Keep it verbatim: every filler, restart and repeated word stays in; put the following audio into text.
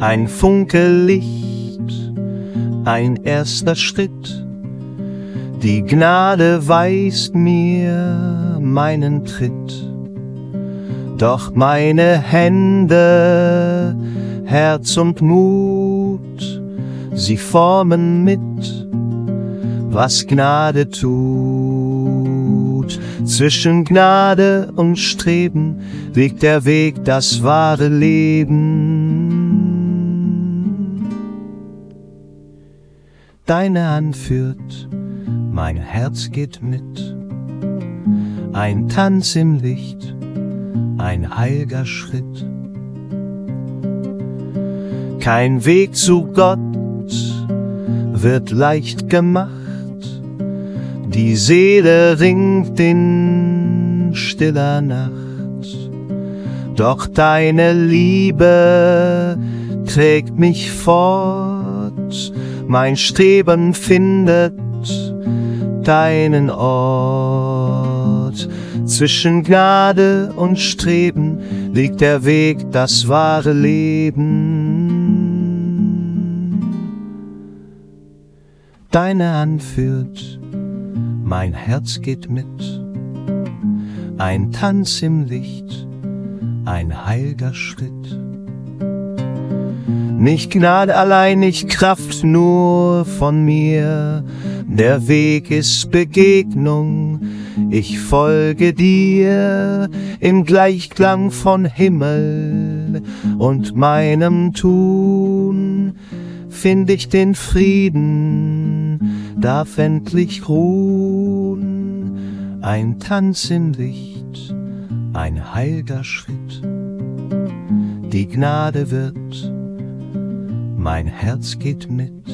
ein Funke Licht, ein erster Schritt. Die Gnade weist mir meinen Tritt. Doch meine Hände, Herz und Mut, sie formen mit, was Gnade tut. Zwischen Gnade und Streben liegt der Weg, das wahre Leben. Deine Hand führt, mein Herz geht mit. Ein Tanz im Licht, ein heilger Schritt. Kein Weg zu Gott wird leicht gemacht. Die Seele ringt in stiller Nacht. Doch deine Liebe trägt mich fort. Mein Streben findet deinen Ort. Zwischen Gnade und Streben liegt der Weg, das wahre Leben. Deine Hand führt, mein Herz geht mit. Ein Tanz im Licht, ein heilger Schritt. Nicht Gnade allein, nicht Kraft nur von mir. Der Weg ist Begegnung, ich folge dir im Gleichklang von Himmel und meinem Tun. Find ich den Frieden, darf endlich ruhen. Ein Tanz im Licht, ein heilger Schritt. Die Gnade wird, mein Herz geht mit.